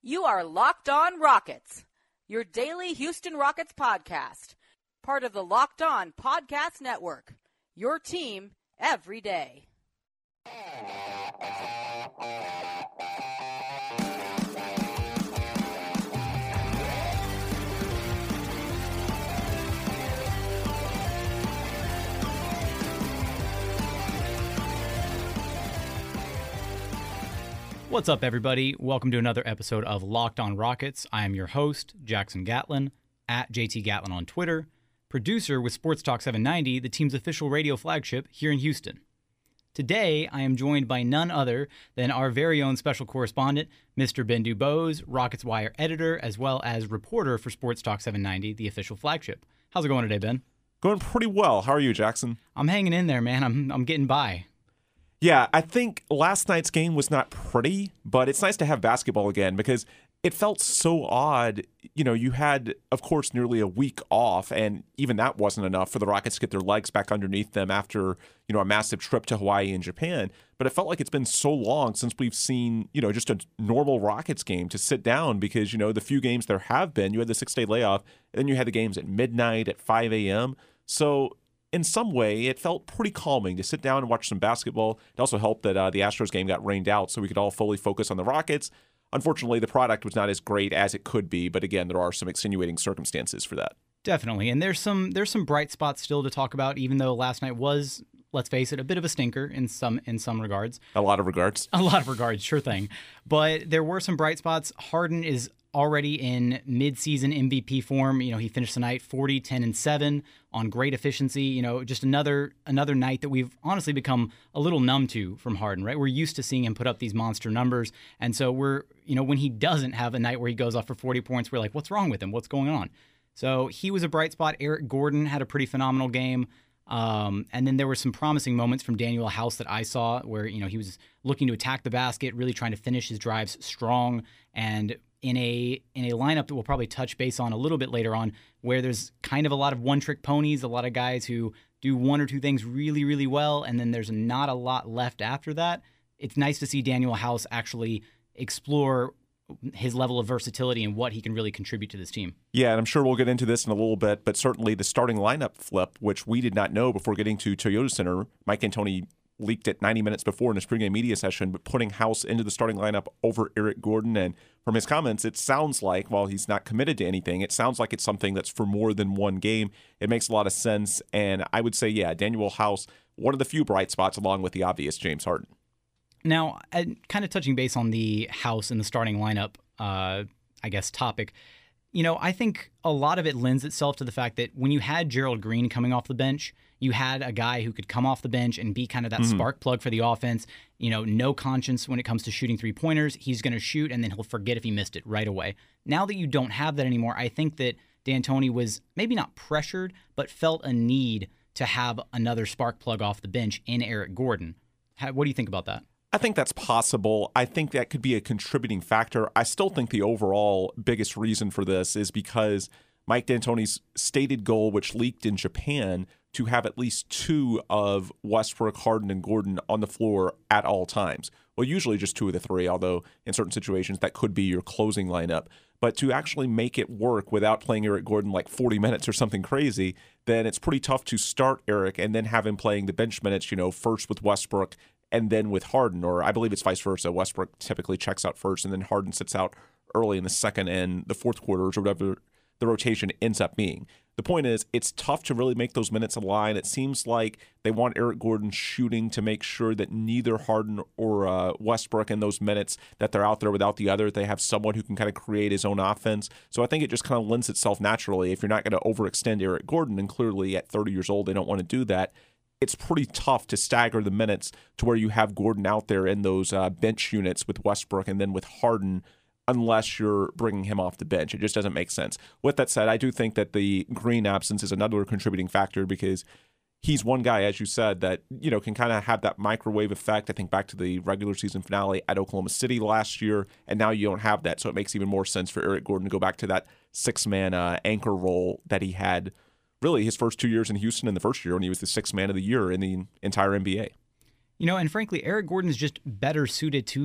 You are Locked On Rockets, your daily Houston Rockets podcast, part of the Locked On Podcast Network, your team every day. What's up, everybody? Welcome to another episode of Locked On Rockets. I am your host, Jackson Gatlin, at JT Gatlin on Twitter, producer with Sports Talk 790, the team's official radio flagship here in Houston. Today, I am joined by none other than our very own special correspondent, Mr. Ben Dubose, Rockets Wire editor, as well as reporter for Sports Talk 790, the official flagship. How's it going today, Ben? Going pretty well. How are you, Jackson? I'm hanging in there, man. I'm getting by. Yeah, I think last night's game was not pretty, but it's nice to have basketball again because it felt so odd. You know, you had, of course, nearly a week off, and even that wasn't enough for the Rockets to get their legs back underneath them after, a massive trip to Hawaii and Japan. But it felt like it's been so long since we've seen, just a normal Rockets game to sit down because, the few games there have been, you had the 6-day layoff, and then you had the games at midnight, at 5 a.m. So in some way, it felt pretty calming to sit down and watch some basketball. It also helped that the Astros game got rained out so we could all fully focus on the Rockets. Unfortunately, the product was not as great as it could be, but again, there are some extenuating circumstances for that. Definitely, and there's some bright spots still to talk about, even though last night was, let's face it, a bit of a stinker in some regards. A lot of regards. A lot of regards, sure thing. But there were some bright spots. Harden is already in mid-season MVP form. He finished the night 40, 10, and 7 on great efficiency. Just another night that we've honestly become a little numb to from Harden, right? We're used to seeing him put up these monster numbers. And so when he doesn't have a night where he goes off for 40 points, we're like, what's wrong with him? What's going on? So he was a bright spot. Eric Gordon had a pretty phenomenal game. And then there were some promising moments from Daniel House that I saw where, he was looking to attack the basket, really trying to finish his drives strong, and in a lineup that we'll probably touch base on a little bit later on, where there's kind of a lot of one-trick ponies, a lot of guys who do one or two things really, really well, and then there's not a lot left after that. It's nice to see Daniel House actually explore his level of versatility and what he can really contribute to this team. Yeah, and I'm sure we'll get into this in a little bit, but certainly the starting lineup flip, which we did not know before getting to Toyota Center. Mike D'Antoni leaked it 90 minutes before in his pregame media session, but putting House into the starting lineup over Eric Gordon. And from his comments, it sounds like, while he's not committed to anything, it sounds like it's something that's for more than one game. It makes a lot of sense. And I would say, yeah, Daniel House, one of the few bright spots, along with the obvious James Harden. Now, kind of touching base on the House and the starting lineup, topic, I think a lot of it lends itself to the fact that when you had Gerald Green coming off the bench, you had a guy who could come off the bench and be kind of that spark plug for the offense. No conscience when it comes to shooting three-pointers. He's going to shoot, and then he'll forget if he missed it right away. Now that you don't have that anymore, I think that D'Antoni was maybe not pressured, but felt a need to have another spark plug off the bench in Eric Gordon. What do you think about that? I think that's possible. I think that could be a contributing factor. I still think the overall biggest reason for this is because Mike D'Antoni's stated goal, which leaked in Japan, to have at least two of Westbrook, Harden, and Gordon on the floor at all times. Well, usually just two of the three, although in certain situations that could be your closing lineup. But to actually make it work without playing Eric Gordon like 40 minutes or something crazy, then it's pretty tough to start Eric and then have him playing the bench minutes, first with Westbrook and then with Harden, or I believe it's vice versa. Westbrook typically checks out first, and then Harden sits out early in the second and the fourth quarters, or whatever the rotation ends up being. The point is, it's tough to really make those minutes align. It seems like they want Eric Gordon shooting to make sure that neither Harden or Westbrook in those minutes that they're out there without the other, they have someone who can kind of create his own offense. So I think it just kind of lends itself naturally. If you're not going to overextend Eric Gordon, and clearly at 30 years old they don't want to do that, it's pretty tough to stagger the minutes to where you have Gordon out there in those bench units with Westbrook and then with Harden, unless you're bringing him off the bench. It just doesn't make sense. With that said, I do think that the Green absence is another contributing factor because he's one guy, as you said, that can kind of have that microwave effect. I think back to the regular season finale at Oklahoma City last year, and now you don't have that, so it makes even more sense for Eric Gordon to go back to that six-man anchor role that he had really his first 2 years in Houston and the first year when he was the sixth man of the year in the entire NBA. And frankly, Eric Gordon is just better suited to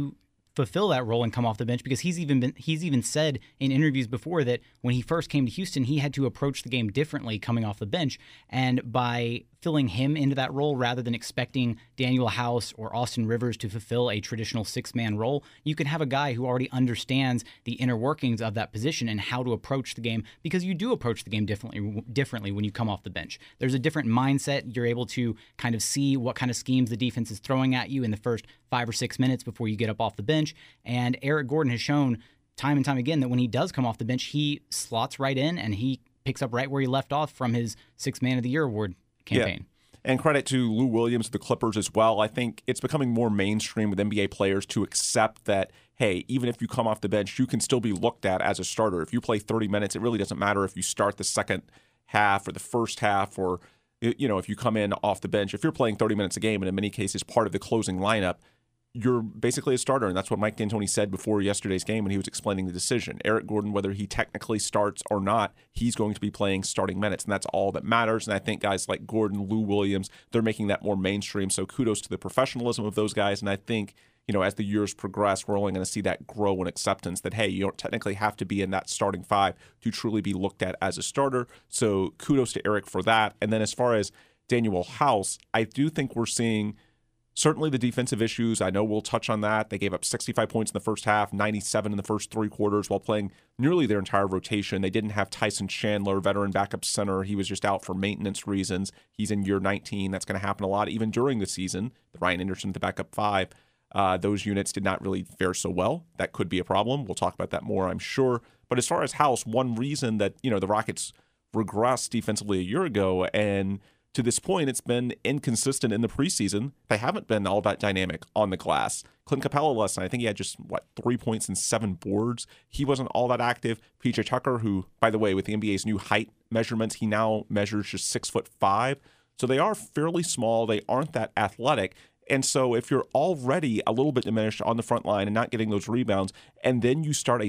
fulfill that role and come off the bench, because he's even said in interviews before that when he first came to Houston, he had to approach the game differently coming off the bench. And by filling him into that role rather than expecting Daniel House or Austin Rivers to fulfill a traditional six-man role, you can have a guy who already understands the inner workings of that position and how to approach the game, because you do approach the game differently when you come off the bench. There's a different mindset. You're able to kind of see what kind of schemes the defense is throwing at you in the first 5 or 6 minutes before you get up off the bench. And Eric Gordon has shown time and time again that when he does come off the bench, he slots right in and he picks up right where he left off from his Sixth Man of the Year award campaign. Yeah. And credit to Lou Williams of the Clippers as well. I think it's becoming more mainstream with NBA players to accept that, hey, even if you come off the bench, you can still be looked at as a starter. If you play 30 minutes, it really doesn't matter if you start the second half or the first half, or if you come in off the bench. If you're playing 30 minutes a game, and in many cases part of the closing lineup, you're basically a starter, and that's what Mike D'Antoni said before yesterday's game when he was explaining the decision. Eric Gordon, whether he technically starts or not, he's going to be playing starting minutes, and that's all that matters. And I think guys like Gordon, Lou Williams, they're making that more mainstream, so kudos to the professionalism of those guys. And I think, as the years progress, we're only going to see that grow in acceptance that, hey, you don't technically have to be in that starting five to truly be looked at as a starter. So kudos to Eric for that. And then as far as Daniel House, I do think we're seeing certainly the defensive issues. I know we'll touch on that. They gave up 65 points in the first half, 97 in the first three quarters while playing nearly their entire rotation. They didn't have Tyson Chandler, veteran backup center. He was just out for maintenance reasons. He's in year 19. That's going to happen a lot even during the season. The Ryan Anderson, the backup five, those units did not really fare so well. That could be a problem. We'll talk about that more, I'm sure. But as far as House, one reason that, the Rockets regressed defensively a year ago, and to this point, it's been inconsistent in the preseason. They haven't been all that dynamic on the glass. Clint Capella last night, I think he had just, 3 points and 7 boards. He wasn't all that active. PJ Tucker, who, by the way, with the NBA's new height measurements, he now measures just 6'5". So they are fairly small. They aren't that athletic. And so if you're already a little bit diminished on the front line and not getting those rebounds, and then you start a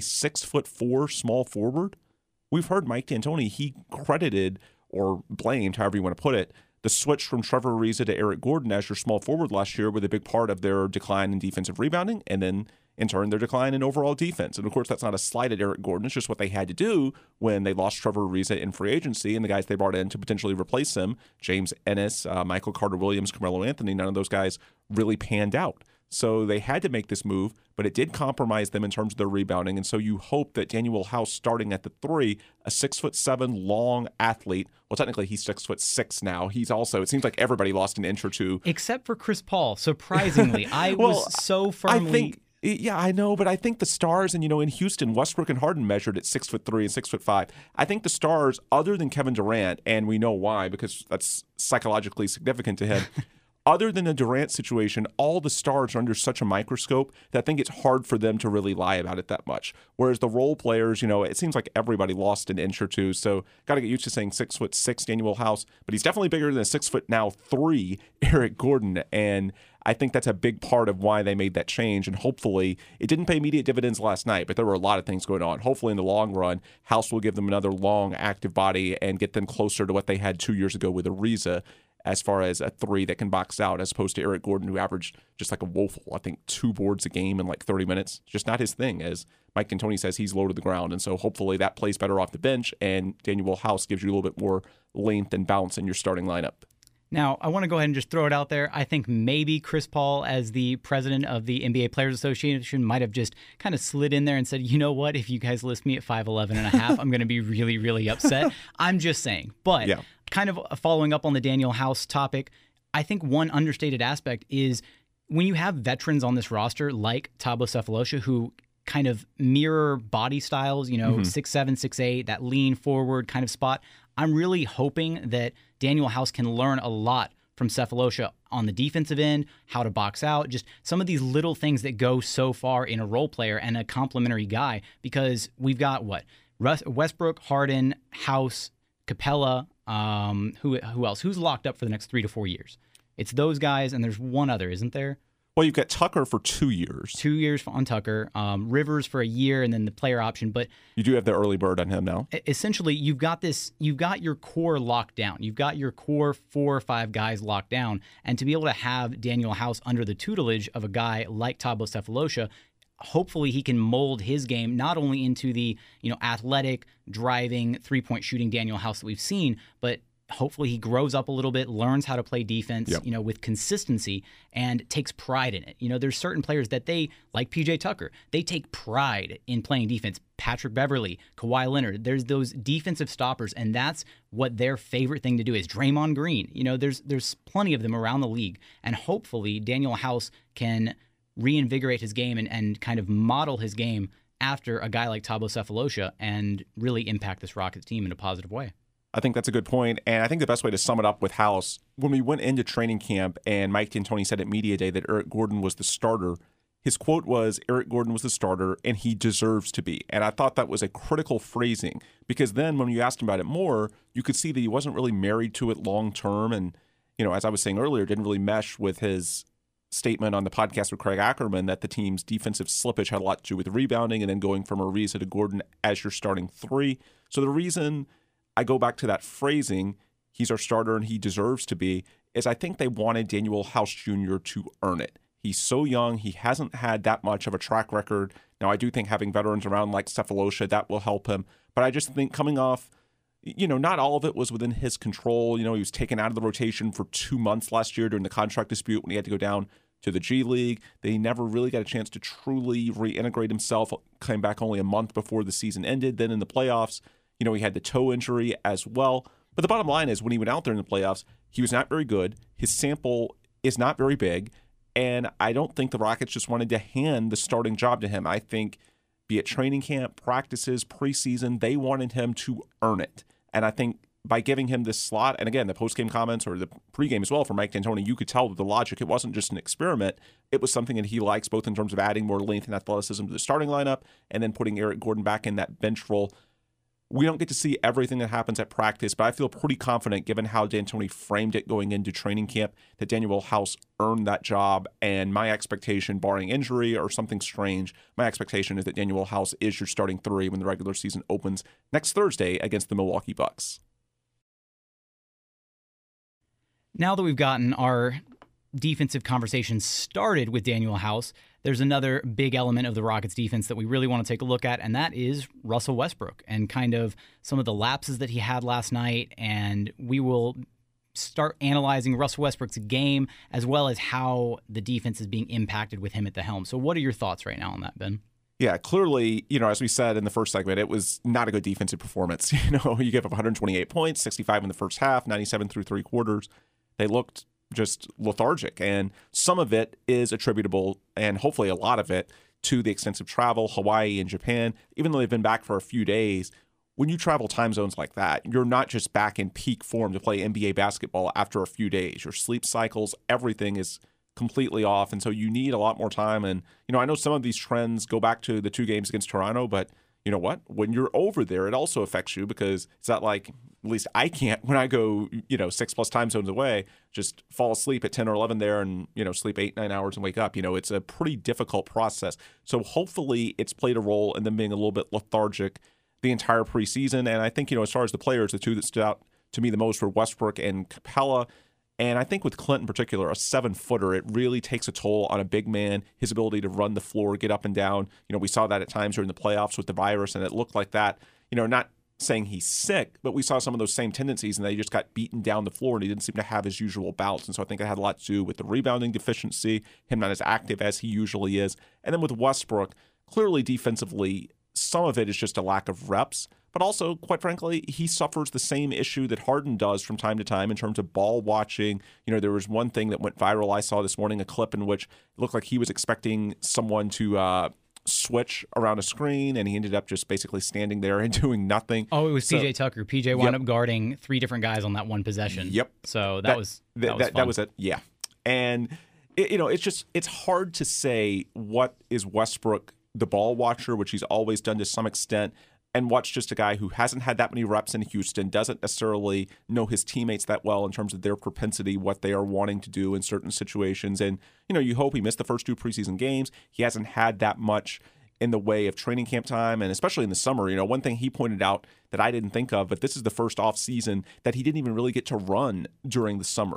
6'4" small forward, we've heard Mike D'Antoni, he credited or blamed, however you want to put it, the switch from Trevor Ariza to Eric Gordon as your small forward last year with a big part of their decline in defensive rebounding, and then in turn their decline in overall defense. And of course, that's not a slight at Eric Gordon. It's just what they had to do when they lost Trevor Ariza in free agency, and the guys they brought in to potentially replace him, James Ennis, Michael Carter-Williams, Carmelo Anthony, none of those guys really panned out. So they had to make this move, but it did compromise them in terms of their rebounding. And so you hope that Daniel House, starting at the 3, a 6'7" long athlete. Well, technically he's 6'6" now. He's also, it seems like everybody lost an inch or two. Except for Chris Paul, surprisingly. I was so firmly... Yeah, I know, but I think the Stars, and in Houston, Westbrook and Harden measured at 6'3" and 6'5". I think the Stars, other than Kevin Durant, and we know why because that's psychologically significant to him, other than the Durant situation, all the Stars are under such a microscope that I think it's hard for them to really lie about it that much. Whereas the role players, it seems like everybody lost an inch or two. So got to get used to saying 6'6" Daniel House, but he's definitely bigger than a 6'3" Eric Gordon. And I think that's a big part of why they made that change. And hopefully it didn't pay immediate dividends last night, but there were a lot of things going on. Hopefully in the long run, House will give them another long active body and get them closer to what they had 2 years ago with Ariza, as far as a 3 that can box out, as opposed to Eric Gordon, who averaged just like a woeful, I think, 2 boards a game in 30 minutes. Just not his thing. As Mike D'Antoni says, he's low to the ground. And so hopefully that plays better off the bench, and Daniel House gives you a little bit more length and bounce in your starting lineup. Now, I want to go ahead and just throw it out there. I think maybe Chris Paul, as the president of the NBA Players Association, might have just kind of slid in there and said, you know what, if you guys list me at 5'11" and a half, I'm going to be really, really upset. I'm just saying. But yeah, kind of following up on the Daniel House topic, I think one understated aspect is when you have veterans on this roster like Thabo Sefolosha, who kind of mirror body styles, 6'7", 6'8", that lean forward kind of spot, I'm really hoping that Daniel House can learn a lot from Sefolosha on the defensive end, how to box out, just some of these little things that go so far in a role player and a complementary guy, because we've got Westbrook, Harden, House, Capella, who else? Who's locked up for the next 3 to 4 years? It's those guys, and there's one other, isn't there? Well, you've got Tucker for 2 years. 2 years on Tucker. Rivers for a year, and then the player option. But you do have the early bird on him now. Essentially, you've got your core locked down. You've got your core 4 or 5 guys locked down. And to be able to have Daniel House under the tutelage of a guy like Thabo Sefolosha, hopefully he can mold his game not only into the, athletic, driving, three-point shooting Daniel House that we've seen, but hopefully he grows up a little bit, learns how to play defense, with consistency, and takes pride in it. There's certain players that like PJ Tucker, they take pride in playing defense. Patrick Beverley, Kawhi Leonard, there's those defensive stoppers, and that's what their favorite thing to do is. Draymond Green, there's plenty of them around the league, and hopefully Daniel House can reinvigorate his game and kind of model his game after a guy like Thabo Sefolosha and really impact this Rockets team in a positive way. I think that's a good point. And I think the best way to sum it up with House, when we went into training camp and Mike D'Antoni said at Media Day that Eric Gordon was the starter, his quote was, Eric Gordon was the starter and he deserves to be. And I thought that was a critical phrasing because then when you asked him about it more, you could see that he wasn't really married to it long term. And, as I was saying earlier, didn't really mesh with his statement on the podcast with Craig Ackerman that the team's defensive slippage had a lot to do with rebounding and then going from Ariza to Gordon as your starting three. So the reason I go back to that phrasing, he's our starter and he deserves to be, is I think they wanted Daniel House Jr. to earn it. He's so young. He hasn't had that much of a track record. Now, I do think having veterans around like Sefolosha, that will help him. But I just think coming off, not all of it was within his control. He was taken out of the rotation for 2 months last year during the contract dispute when he had to go down to the G League. They never really got a chance to truly reintegrate himself. Came back only a month before the season ended. Then in the playoffs, he had the toe injury as well. But the bottom line is when he went out there in the playoffs, he was not very good. His sample is not very big. And I don't think the Rockets just wanted to hand the starting job to him. I think be it training camp, practices, preseason, they wanted him to earn it. And I think by giving him this slot, and again, the postgame comments or the pregame as well from Mike D'Antoni, you could tell the logic. It wasn't just an experiment. It was something that he likes, both in terms of adding more length and athleticism to the starting lineup and then putting Eric Gordon back in that bench role. We don't get to see everything that happens at practice, but I feel pretty confident, given how D'Antoni framed it going into training camp, that Daniel House earned that job. And my expectation, barring injury or something strange, my expectation is that Daniel House is your starting three when the regular season opens next Thursday against the Milwaukee Bucks. Now that we've gotten our defensive conversation started with Daniel House, there's another big element of the Rockets defense that we really want to take a look at, and that is Russell Westbrook and kind of some of the lapses that he had last night. And we will start analyzing Russell Westbrook's game as well as how the defense is being impacted with him at the helm. So what are your thoughts right now on that, Ben? Yeah, clearly, as we said in the first segment, it was not a good defensive performance. You gave up 128 points, 65 in the first half, 97 through three quarters. They looked just lethargic, and some of it is attributable, and hopefully a lot of it, to the extensive travel, Hawaii and Japan. Even though they've been back for a few days, when you travel time zones like that, you're not just back in peak form to play NBA basketball after a few days. Your sleep cycles, everything is completely off, and so you need a lot more time. And I know some of these trends go back to the 2 games against Toronto, but you know what? When you're over there, it also affects you because it's not like, at least I can't, when I go, 6+ time zones away, just fall asleep at 10 or 11 there and, sleep 8-9 hours and wake up. It's a pretty difficult process. So hopefully it's played a role in them being a little bit lethargic the entire preseason. And I think, as far as the players, the two that stood out to me the most were Westbrook and Capella. And I think with Clint in particular, a 7-footer, it really takes a toll on a big man, his ability to run the floor, get up and down. We saw that at times during the playoffs with the virus, and it looked like that. Not saying he's sick, but we saw some of those same tendencies, and they just got beaten down the floor, and he didn't seem to have his usual bounce. And so I think it had a lot to do with the rebounding deficiency, him not as active as he usually is. And then with Westbrook, clearly defensively, some of it is just a lack of reps. But also, quite frankly, he suffers the same issue that Harden does from time to time in terms of ball watching. There was one thing that went viral I saw this morning, a clip in which it looked like he was expecting someone to switch around a screen, and he ended up just basically standing there and doing nothing. Oh, it was PJ Tucker. PJ wound up guarding 3 different guys on that one possession. Yep. So that was fun. That was it. Yeah. And, it's hard to say what is Westbrook, the ball watcher, which he's always done to some extent, and watch just a guy who hasn't had that many reps in Houston, doesn't necessarily know his teammates that well in terms of their propensity, what they are wanting to do in certain situations. And, you hope he missed the first 2 preseason games. He hasn't had that much in the way of training camp time, and especially in the summer. One thing he pointed out that I didn't think of, but this is the first off season that he didn't even really get to run during the summer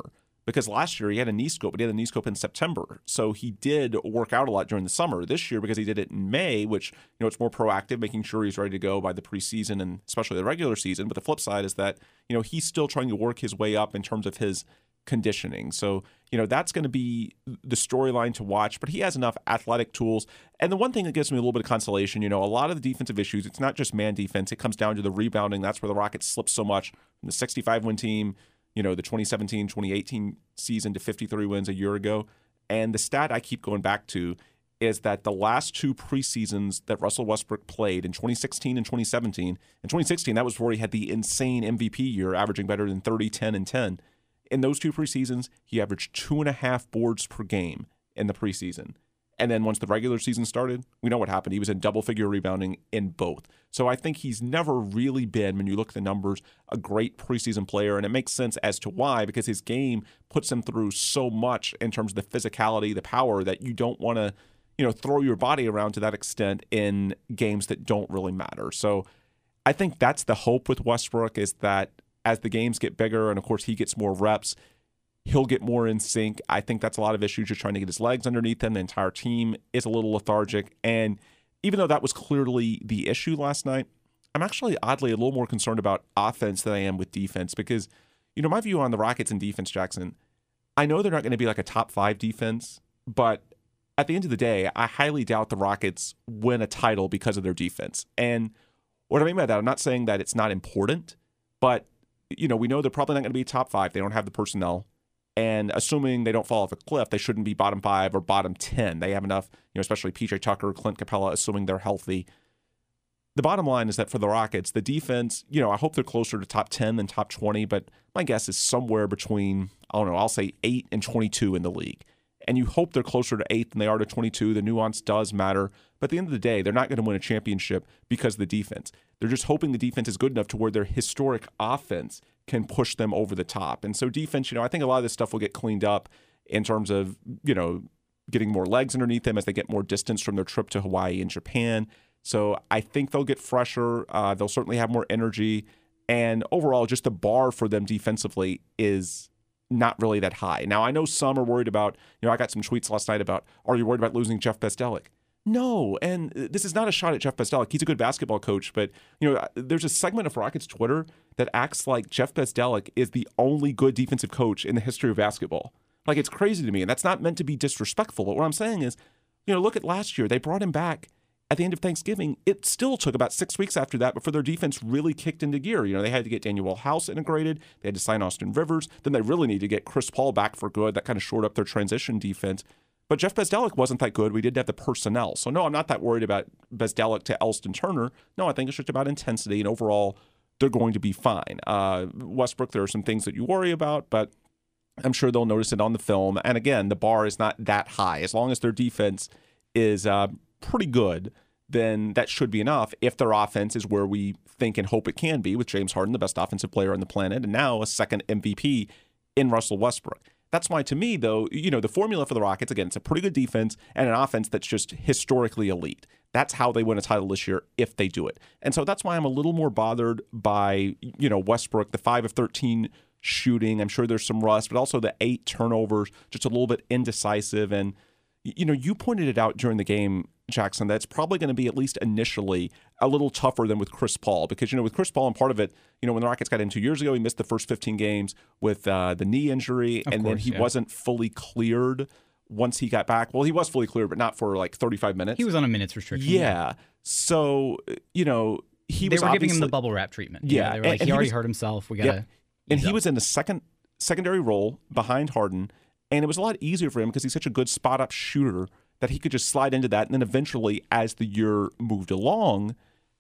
because last year he had a knee scope, but he had a knee scope in September. So he did work out a lot during the summer. This year, because he did it in May, which, it's more proactive, making sure he's ready to go by the preseason and especially the regular season. But the flip side is that, he's still trying to work his way up in terms of his conditioning. So, that's going to be the storyline to watch, but he has enough athletic tools. And the one thing that gives me a little bit of consolation, a lot of the defensive issues, it's not just man defense. It comes down to the rebounding. That's where the Rockets slipped so much from the 65-win team, the 2017, 2018 season to 53 wins a year ago. And the stat I keep going back to is that the last two preseasons that Russell Westbrook played in 2016 and 2017, in 2016, that was before he had the insane MVP year, averaging better than 30, 10, and 10. In those two preseasons, he averaged 2.5 boards per game in the preseason. And then once the regular season started, we know what happened. He was in double-figure rebounding in both. So I think he's never really been, when you look at the numbers, a great preseason player. And it makes sense as to why, because his game puts him through so much in terms of the physicality, the power, that you don't want to, throw your body around to that extent in games that don't really matter. So I think that's the hope with Westbrook, is that as the games get bigger and, of course, he gets more reps, he'll get more in sync. I think that's a lot of issues, just trying to get his legs underneath him. The entire team is a little lethargic. And even though that was clearly the issue last night, I'm actually oddly a little more concerned about offense than I am with defense, because, my view on the Rockets and defense, Jackson, I know they're not going to be like a top 5 defense, but at the end of the day, I highly doubt the Rockets win a title because of their defense. And what I mean by that, I'm not saying that it's not important, but, we know they're probably not going to be top 5. They don't have the personnel. And assuming they don't fall off a cliff, they shouldn't be bottom 5 or bottom 10. They have enough, especially PJ Tucker, Clint Capella, assuming they're healthy. The bottom line is that for the Rockets, the defense, I hope they're closer to top 10 than top 20, but my guess is somewhere between, I'll say 8 and 22 in the league. And you hope they're closer to 8 than they are to 22. The nuance does matter. But at the end of the day, they're not going to win a championship because of the defense. They're just hoping the defense is good enough to where their historic offense can push them over the top. And so defense, I think a lot of this stuff will get cleaned up in terms of, getting more legs underneath them as they get more distance from their trip to Hawaii and Japan. So I think they'll get fresher. They'll certainly have more energy. And overall, just the bar for them defensively is not really that high. Now, I know some are worried about, I got some tweets last night about, are you worried about losing Jeff Bzdelik? No, and this is not a shot at Jeff Bzdelik. He's a good basketball coach, but there's a segment of Rockets Twitter that acts like Jeff Bzdelik is the only good defensive coach in the history of basketball. Like, it's crazy to me, and that's not meant to be disrespectful. But what I'm saying is, look at last year. They brought him back at the end of Thanksgiving. It still took about 6 weeks after that before their defense really kicked into gear. They had to get Daniel House integrated. They had to sign Austin Rivers. Then they really needed to get Chris Paul back for good. That kind of shored up their transition defense. But Jeff Bzdelik wasn't that good. We didn't have the personnel. So, no, I'm not that worried about Bzdelik to Elston Turner. No, I think it's just about intensity, and overall, they're going to be fine. Westbrook, there are some things that you worry about, but I'm sure they'll notice it on the film. And again, the bar is not that high. As long as their defense is pretty good, then that should be enough if their offense is where we think and hope it can be, with James Harden, the best offensive player on the planet, and now a second MVP in Russell Westbrook. That's why, to me, though, the formula for the Rockets, again, it's a pretty good defense and an offense that's just historically elite. That's how they win a title this year if they do it. And so that's why I'm a little more bothered by, Westbrook, the 5 of 13 shooting. I'm sure there's some rust, but also the 8 turnovers, just a little bit indecisive. And, you pointed it out during the game, Jackson, that's probably going to be, at least initially, a little tougher than with Chris Paul. Because, with Chris Paul, and part of it, when the Rockets got in 2 years ago, he missed the first 15 games with the knee injury, then he wasn't fully cleared once he got back. Well, he was fully cleared, but not for like 35 minutes. He was on a minutes restriction. Yeah. So, they were giving him the bubble wrap treatment. Yeah. They were like, he already hurt himself. We got to. And he was in the secondary role behind Harden. And it was a lot easier for him because he's such a good spot-up shooter that he could just slide into that. And then eventually, as the year moved along,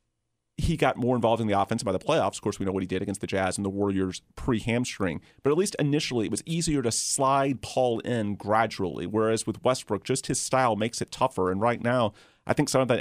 he got more involved in the offense by the playoffs. Of course, we know what he did against the Jazz and the Warriors pre-hamstring. But at least initially, it was easier to slide Paul in gradually, whereas with Westbrook, just his style makes it tougher. And right now, I think some of that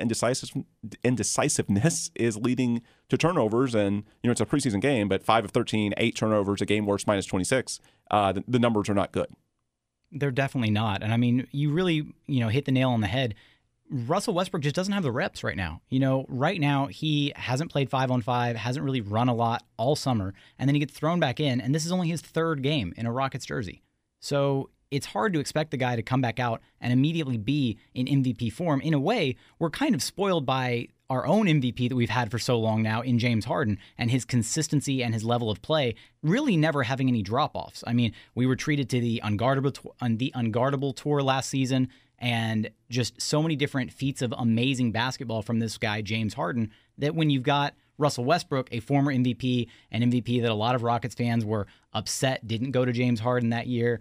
indecisiveness is leading to turnovers. And, it's a preseason game, but 5 of 13, 8 turnovers, a game worse, minus 26. The numbers are not good. They're definitely not. And I mean, you really, hit the nail on the head. Russell Westbrook just doesn't have the reps right now. Right now he hasn't played 5-on-5, hasn't really run a lot all summer, and then he gets thrown back in, and this is only his 3rd game in a Rockets jersey. So it's hard to expect the guy to come back out and immediately be in MVP form. In a way, we're kind of spoiled by our own MVP that we've had for so long now in James Harden and his consistency and his level of play really never having any drop-offs. I mean, we were treated to the Unguardable Tour last season and just so many different feats of amazing basketball from this guy, James Harden, that when you've got Russell Westbrook, a former MVP, an MVP that a lot of Rockets fans were upset didn't go to James Harden that year,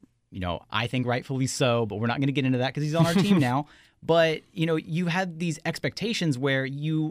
I think rightfully so, but we're not going to get into that because he's on our team now. But, you had these expectations where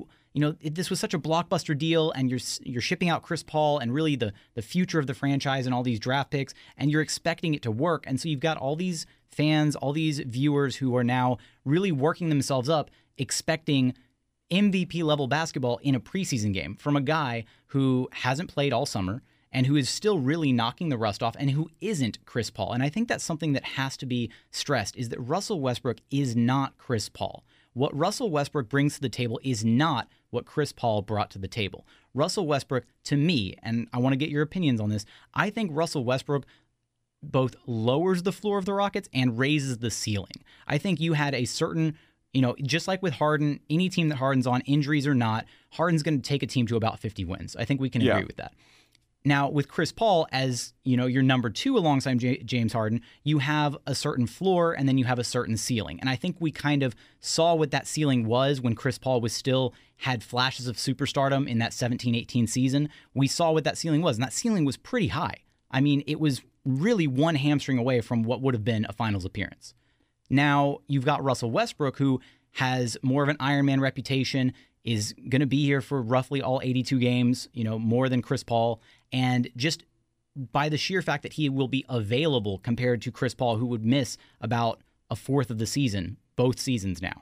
this was such a blockbuster deal and you're shipping out Chris Paul and really the future of the franchise and all these draft picks, and you're expecting it to work. And so you've got all these fans, all these viewers who are now really working themselves up, expecting MVP level basketball in a preseason game from a guy who hasn't played all summer and who is still really knocking the rust off and who isn't Chris Paul. And I think that's something that has to be stressed, is that Russell Westbrook is not Chris Paul. What Russell Westbrook brings to the table is not what Chris Paul brought to the table. Russell Westbrook, to me, and I want to get your opinions on this, I think Russell Westbrook both lowers the floor of the Rockets and raises the ceiling. I think you had a certain, just like with Harden, any team that Harden's on, injuries or not, Harden's going to take a team to about 50 wins. I think we can agree with that. Now, with Chris Paul as, your number 2 alongside James Harden, you have a certain floor and then you have a certain ceiling. And I think we kind of saw what that ceiling was when Chris Paul was still had flashes of superstardom in that 17-18 season. We saw what that ceiling was, and that ceiling was pretty high. I mean, it was really one hamstring away from what would have been a finals appearance. Now, you've got Russell Westbrook, who has more of an Iron Man reputation, is going to be here for roughly all 82 games, more than Chris Paul. And just by the sheer fact that he will be available compared to Chris Paul, who would miss about a fourth of the season, both seasons now.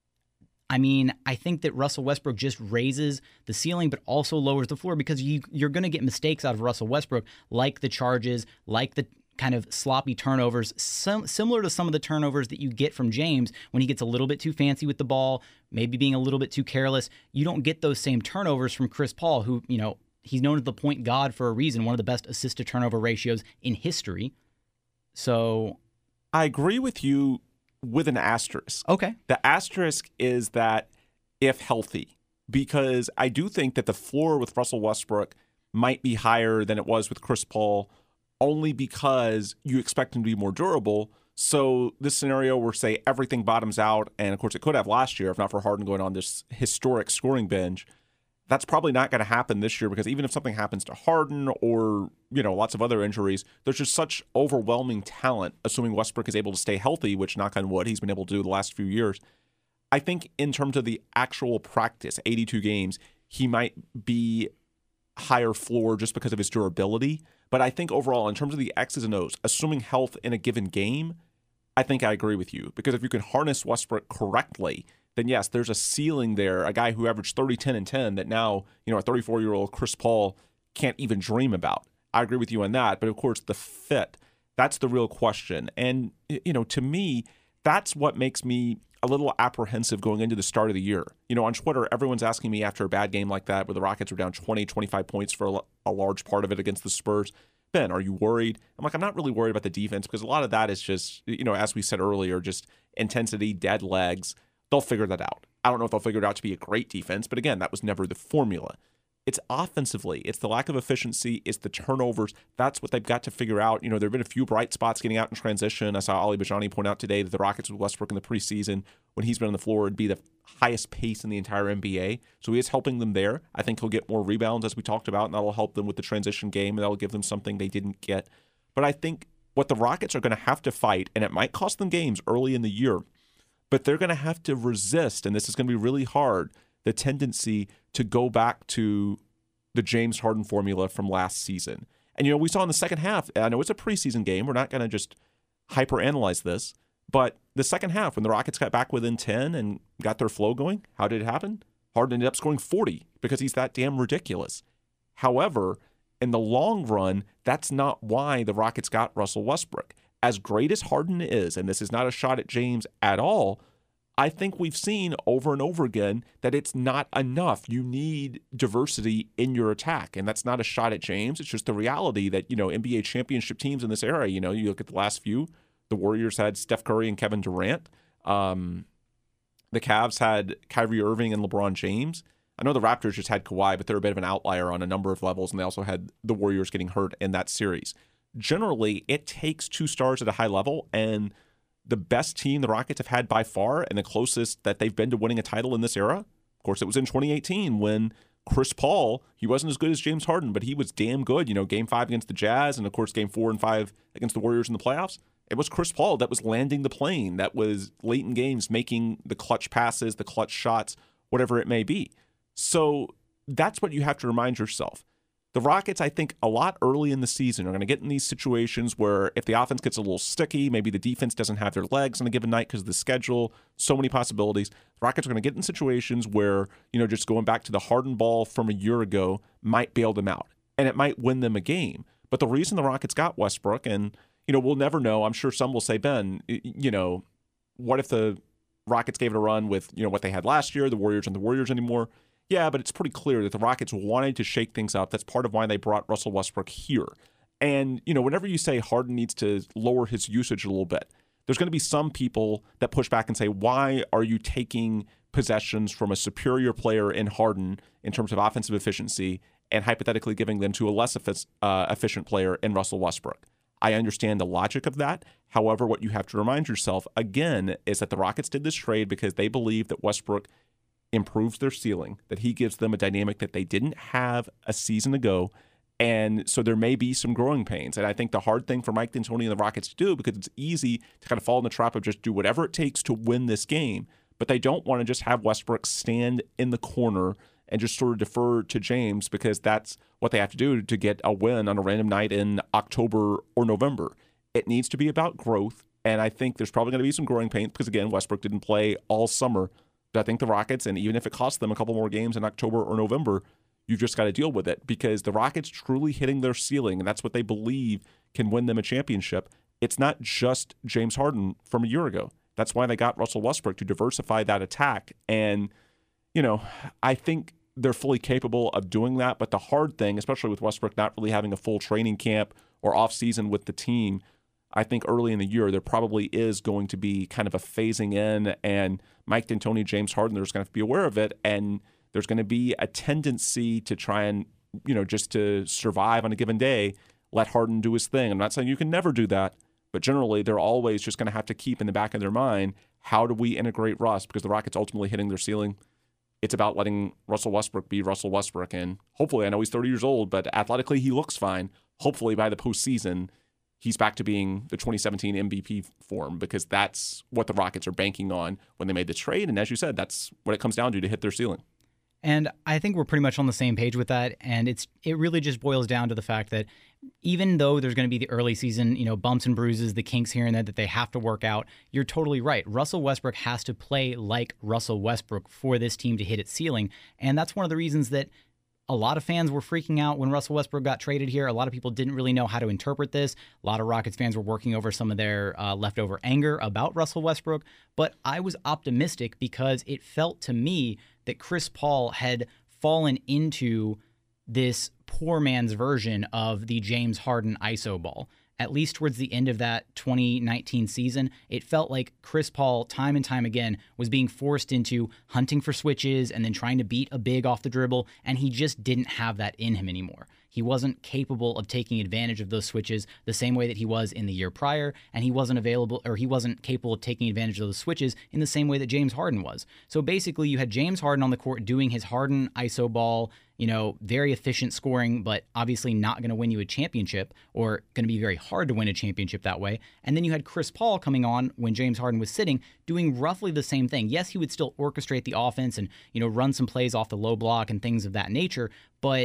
I mean, I think that Russell Westbrook just raises the ceiling, but also lowers the floor, because you're going to get mistakes out of Russell Westbrook, like the charges, like the kind of sloppy turnovers, similar to some of the turnovers that you get from James when he gets a little bit too fancy with the ball, maybe being a little bit too careless. You don't get those same turnovers from Chris Paul, who, he's known as the point god for a reason, one of the best assist-to-turnover ratios in history. So I agree with you with an asterisk. Okay. The asterisk is that if healthy, because I do think that the floor with Russell Westbrook might be higher than it was with Chris Paul, only because you expect him to be more durable. So this scenario where, say, everything bottoms out, and of course it could have last year if not for Harden going on this historic scoring binge, that's probably not going to happen this year, because even if something happens to Harden or, lots of other injuries, there's just such overwhelming talent, assuming Westbrook is able to stay healthy, which, knock on wood, he's been able to do the last few years. I think in terms of the actual practice, 82 games, he might be higher floor just because of his durability. But I think overall, in terms of the X's and O's, assuming health in a given game, I think I agree with you. Because if you can harness Westbrook correctly, then yes, there's a ceiling there. A guy who averaged 30, 10, and 10 that now, a 34-year-old Chris Paul can't even dream about. I agree with you on that. But of course, the fit, that's the real question. And, to me, that's what makes me a little apprehensive going into the start of the year. On Twitter, everyone's asking me after a bad game like that, where the Rockets were down 20, 25 points for a large part of it against the Spurs, Ben, are you worried? I'm like, I'm not really worried about the defense, because a lot of that is just, as we said earlier, just intensity, dead legs. They'll figure that out. I don't know if they'll figure it out to be a great defense, but again, that was never the formula. It's offensively. It's the lack of efficiency. It's the turnovers. That's what they've got to figure out. There have been a few bright spots getting out in transition. I saw Ali Bajani point out today that the Rockets with Westbrook in the preseason, when he's been on the floor, would be the highest pace in the entire NBA. So he is helping them there. I think he'll get more rebounds, as we talked about, and that'll help them with the transition game, and that'll give them something they didn't get. But I think what the Rockets are going to have to fight, and it might cost them games early in the year, but they're going to have to resist, and this is going to be really hard, the tendency to go back to the James Harden formula from last season. And, we saw in the second half, I know it's a preseason game, we're not going to just hyper-analyze this, but the second half, when the Rockets got back within 10 and got their flow going, how did it happen? Harden ended up scoring 40 because he's that damn ridiculous. However, in the long run, that's not why the Rockets got Russell Westbrook. As great as Harden is, and this is not a shot at James at all, I think we've seen over and over again that it's not enough. You need diversity in your attack, and that's not a shot at James. It's just the reality that, NBA championship teams in this era, you look at the last few, the Warriors had Steph Curry and Kevin Durant. The Cavs had Kyrie Irving and LeBron James. I know the Raptors just had Kawhi, but they're a bit of an outlier on a number of levels, and they also had the Warriors getting hurt in that series. Generally, it takes two stars at a high level, and the best team the Rockets have had by far and the closest that they've been to winning a title in this era, of course, it was in 2018 when Chris Paul, he wasn't as good as James Harden, but he was damn good. Game 5 against the Jazz, and of course, Game 4 and 5 against the Warriors in the playoffs. It was Chris Paul that was landing the plane, that was late in games making the clutch passes, the clutch shots, whatever it may be. So that's what you have to remind yourself. The Rockets, I think, a lot early in the season are going to get in these situations where if the offense gets a little sticky, maybe the defense doesn't have their legs on a given night because of the schedule, so many possibilities. The Rockets are going to get in situations where, just going back to the Harden ball from a year ago might bail them out, and it might win them a game. But the reason the Rockets got Westbrook, and, we'll never know. I'm sure some will say, Ben, what if the Rockets gave it a run with, what they had last year, the Warriors aren't the Warriors anymore? Yeah, but it's pretty clear that the Rockets wanted to shake things up. That's part of why they brought Russell Westbrook here. And, whenever you say Harden needs to lower his usage a little bit, there's going to be some people that push back and say, why are you taking possessions from a superior player in Harden in terms of offensive efficiency and hypothetically giving them to a less efficient player in Russell Westbrook? I understand the logic of that. However, what you have to remind yourself, again, is that the Rockets did this trade because they believe that Westbrook improves their ceiling, that he gives them a dynamic that they didn't have a season ago. And so there may be some growing pains. And I think the hard thing for Mike D'Antoni and the Rockets to do, because it's easy to kind of fall in the trap of just do whatever it takes to win this game, but they don't want to just have Westbrook stand in the corner and just sort of defer to James, because that's what they have to do to get a win on a random night in October or November. It needs to be about growth. And I think there's probably going to be some growing pains because, again, Westbrook didn't play all summer. But I think the Rockets, and even if it costs them a couple more games in October or November, you've just got to deal with it, because the Rockets truly hitting their ceiling, and that's what they believe can win them a championship. It's not just James Harden from a year ago. That's why they got Russell Westbrook, to diversify that attack. And, I think they're fully capable of doing that. But the hard thing, especially with Westbrook not really having a full training camp or offseason with the team, I think early in the year there probably is going to be kind of a phasing in, and Mike D'Antoni, James Harden, they're just going to have to be aware of it, and there's going to be a tendency to try and, just to survive on a given day, let Harden do his thing. I'm not saying you can never do that, but generally they're always just going to have to keep in the back of their mind, how do we integrate Russ? Because the Rockets ultimately hitting their ceiling, it's about letting Russell Westbrook be Russell Westbrook, and hopefully, I know he's 30 years old, but athletically he looks fine. Hopefully by the postseason, he's back to being the 2017 MVP form, because that's what the Rockets are banking on when they made the trade. And as you said, that's what it comes down to hit their ceiling. And I think we're pretty much on the same page with that. And it really just boils down to the fact that even though there's going to be the early season, bumps and bruises, the kinks here and there that they have to work out, you're totally right. Russell Westbrook has to play like Russell Westbrook for this team to hit its ceiling. And that's one of the reasons that a lot of fans were freaking out when Russell Westbrook got traded here. A lot of people didn't really know how to interpret this. A lot of Rockets fans were working over some of their leftover anger about Russell Westbrook. But I was optimistic because it felt to me that Chris Paul had fallen into this poor man's version of the James Harden ISO ball. At least towards the end of that 2019 season, it felt like Chris Paul, time and time again, was being forced into hunting for switches and then trying to beat a big off the dribble, and he just didn't have that in him anymore. He wasn't capable of taking advantage of those switches the same way that he was in the year prior, and he wasn't capable of taking advantage of those switches in the same way that James Harden was. So basically, you had James Harden on the court doing his Harden ISO ball, very efficient scoring, but obviously not going to win you a championship, or going to be very hard to win a championship that way. And then you had Chris Paul coming on when James Harden was sitting, doing roughly the same thing. Yes, he would still orchestrate the offense and, run some plays off the low block and things of that nature, but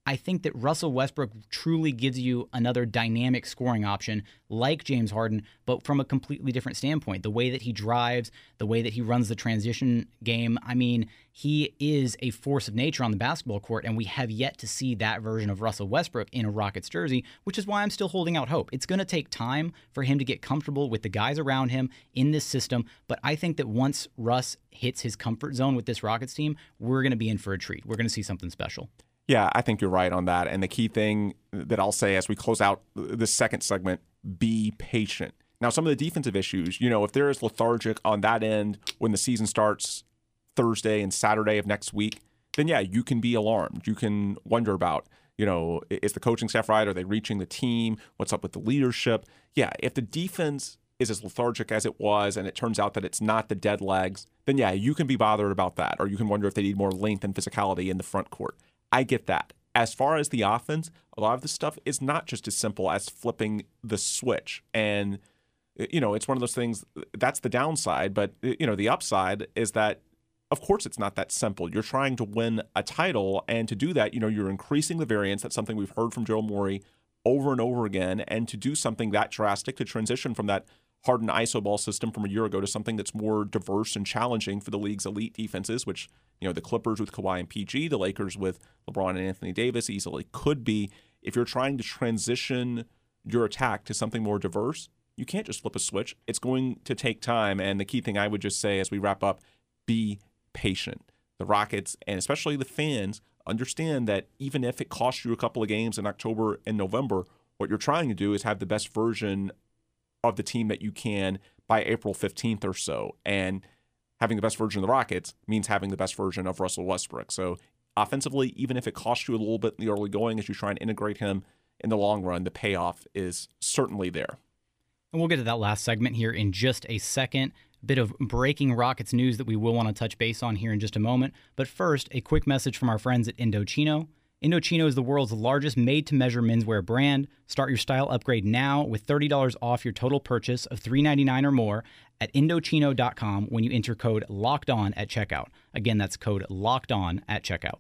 I think that Russell Westbrook truly gives you another dynamic scoring option like James Harden, but from a completely different standpoint. The way that he drives, the way that he runs the transition game. I mean, he is a force of nature on the basketball court, and we have yet to see that version of Russell Westbrook in a Rockets jersey, which is why I'm still holding out hope. It's going to take time for him to get comfortable with the guys around him in this system, but I think that once Russ hits his comfort zone with this Rockets team, we're going to be in for a treat. We're going to see something special. Yeah, I think you're right on that. And the key thing that I'll say as we close out this second segment, be patient. Now, some of the defensive issues, if there is lethargic on that end when the season starts Thursday and Saturday of next week, then yeah, you can be alarmed. You can wonder about, is the coaching staff right? Are they reaching the team? What's up with the leadership? Yeah, if the defense is as lethargic as it was and it turns out that it's not the dead legs, then yeah, you can be bothered about that. Or you can wonder if they need more length and physicality in the front court. I get that. As far as the offense, a lot of this stuff is not just as simple as flipping the switch. And, it's one of those things, that's the downside. But, the upside is that, of course, it's not that simple. You're trying to win a title. And to do that, you're increasing the variance. That's something we've heard from Joe Morey over and over again. And to do something that drastic, to transition from that hardened iso ball system from a year ago to something that's more diverse and challenging for the league's elite defenses, which, the Clippers with Kawhi and PG, the Lakers with LeBron and Anthony Davis easily could be. If you're trying to transition your attack to something more diverse, you can't just flip a switch. It's going to take time. And the key thing I would just say as we wrap up, be patient. The Rockets, and especially the fans, understand that even if it costs you a couple of games in October and November, what you're trying to do is have the best version of the team that you can by April 15th or so. And having the best version of the Rockets means having the best version of Russell Westbrook. So offensively, even if it costs you a little bit in the early going as you try and integrate him in the long run, the payoff is certainly there. And we'll get to that last segment here in just a second. A bit of breaking Rockets news that we will want to touch base on here in just a moment. But first, a quick message from our friends at Indochino. Indochino is the world's largest made-to-measure menswear brand. Start your style upgrade now with $30 off your total purchase of $3.99 or more at Indochino.com when you enter code LOCKEDON at checkout. Again, that's code LOCKEDON at checkout.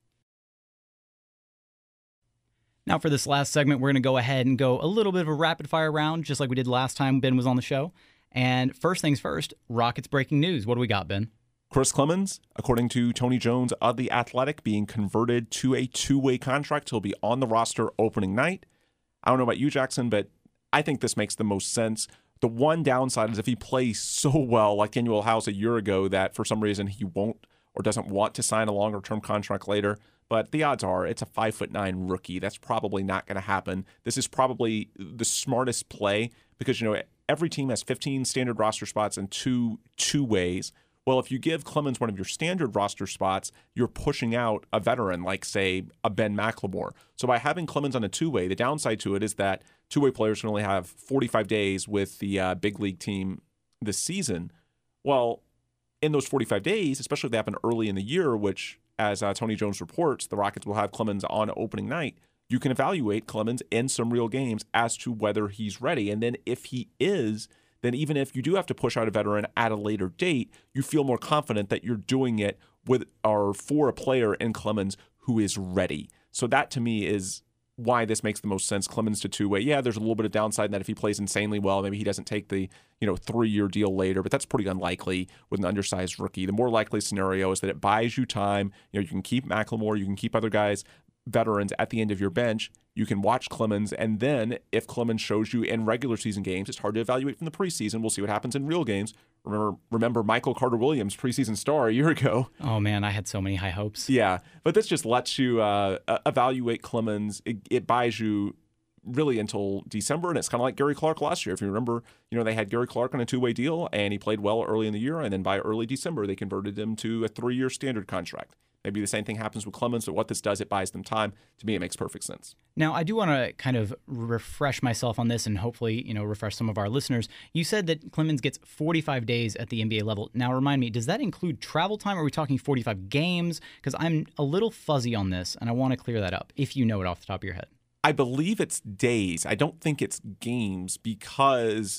Now for this last segment, we're going to go ahead and go a little bit of a rapid-fire round, just like we did last time Ben was on the show. And first things first, Rockets breaking news. What do we got, Ben? Chris Clemons, according to Tony Jones of The Athletic, being converted to a two-way contract. He'll be on the roster opening night. I don't know about you, Jackson, but I think this makes the most sense. The one downside is if he plays so well like Daniel House a year ago that for some reason he won't or doesn't want to sign a longer-term contract later. But the odds are it's a 5'9" rookie. That's probably not going to happen. This is probably the smartest play because, every team has 15 standard roster spots and two ways. Well, if you give Clemons one of your standard roster spots, you're pushing out a veteran like, say, a Ben McLemore. So by having Clemons on a two-way, the downside to it is that two-way players can only have 45 days with the big league team this season. Well, in those 45 days, especially if they happen early in the year, which, as Tony Jones reports, the Rockets will have Clemons on opening night, you can evaluate Clemons in some real games as to whether he's ready. And then if he is, then even if you do have to push out a veteran at a later date, you feel more confident that you're doing it with or for a player in Clemons who is ready. So that to me is why this makes the most sense. Clemons to two-way. Yeah, there's a little bit of downside in that if he plays insanely well, maybe he doesn't take the 3-year deal later, but that's pretty unlikely with an undersized rookie. The more likely scenario is that it buys you time. You can keep McLemore, you can keep other guys, veterans at the end of your bench. You can watch Clemons, and then if Clemons shows you in regular season games, it's hard to evaluate from the preseason. We'll see what happens in real games. Remember Michael Carter-Williams, preseason star a year ago. Oh, man, I had so many high hopes. Yeah, but this just lets you evaluate Clemons. It buys you really until December, and it's kind of like Gary Clark last year. If you remember, they had Gary Clark on a two-way deal, and he played well early in the year, and then by early December, they converted him to a 3-year standard contract. Maybe the same thing happens with Clemons, but what this does, it buys them time. To me, it makes perfect sense. Now, I do want to kind of refresh myself on this and hopefully, refresh some of our listeners. You said that Clemons gets 45 days at the NBA level. Now, remind me, does that include travel time? Are we talking 45 games? Because I'm a little fuzzy on this, and I want to clear that up, if you know it off the top of your head. I believe it's days. I don't think it's games because